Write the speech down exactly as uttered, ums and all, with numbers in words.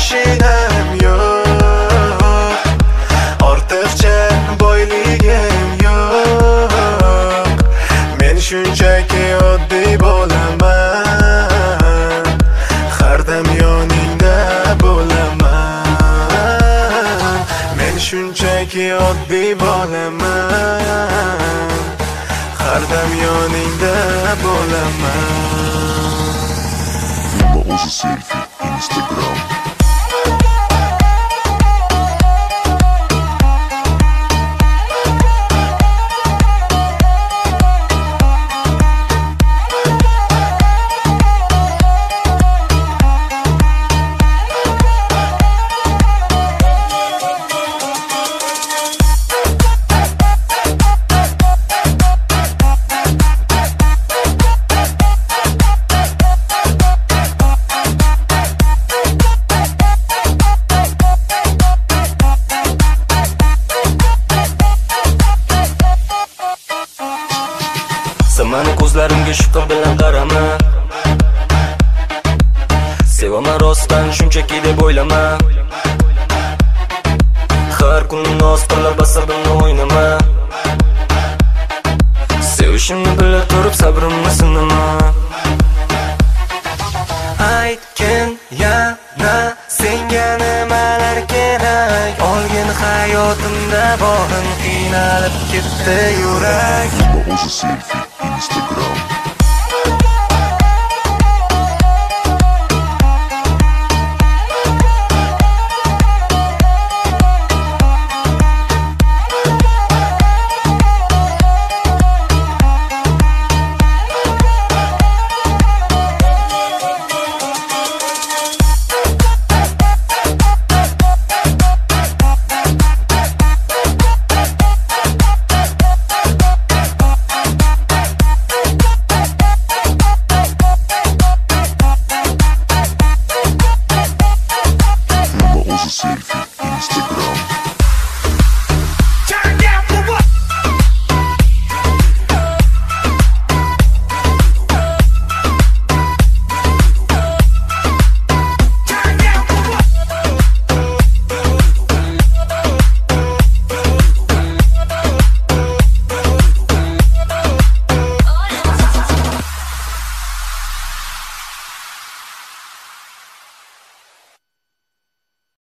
mashinam yo'q, ortiqcha boyligim yo'q. Men shunchaki oddiy bo'laman, har dam yoningda bo'laman. Men shunchaki oddiy bo'laman, har dam yoningda bo'laman. Nima o'zi selfie, Instagram. Mani ko'zlarimga shubha bilan qarama, sevaman rostdan shunchaki deb o'ylama. Har kuni noz qilib asabimni o'ynama, sevishimni bila turib sabrimni sinama. Aytgin yana senga nimalar kerak, olgin hayotimda borim, qiynalib ketdi yurak. Nima o'zi selfie, Instagram.